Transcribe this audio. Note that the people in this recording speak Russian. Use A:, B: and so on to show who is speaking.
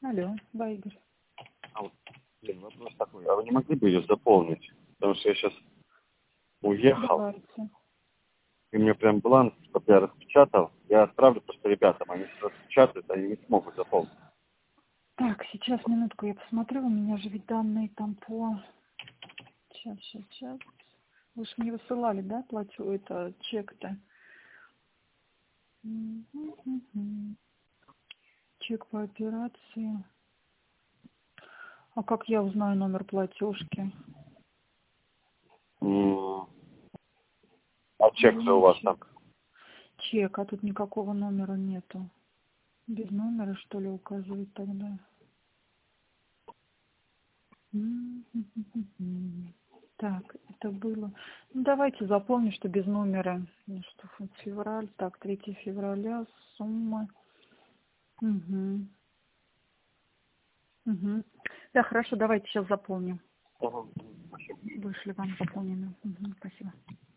A: Алло, да, Игорь.
B: А вот, вопрос такой. А вы не могли бы ее заполнить? Потому что я сейчас уехал,
A: Давайте.
B: и мне прям бланк, чтобы я распечатал. Я отправлю просто ребятам, они распечатают, они не смогут заполнить.
A: Так, сейчас, минутку, я посмотрю, у меня же ведь данные там по... Сейчас. Вы же мне высылали, да, плачу, это чек-то? Мгм. Чек по операции. А как я узнаю номер платежки?
B: А чек же у
A: Где
B: вас там?
A: чек? Чек, а тут никакого номера нету. Без номера, что ли, указывать тогда? Мгм. Так, это было... Ну, давайте запомню, что без номера. Ну, что, февраль, так, 3 февраля, сумма. Угу. Угу. Да, хорошо, давайте сейчас запомним.
B: Ага.
A: Вышли вам заполнено. Угу, спасибо.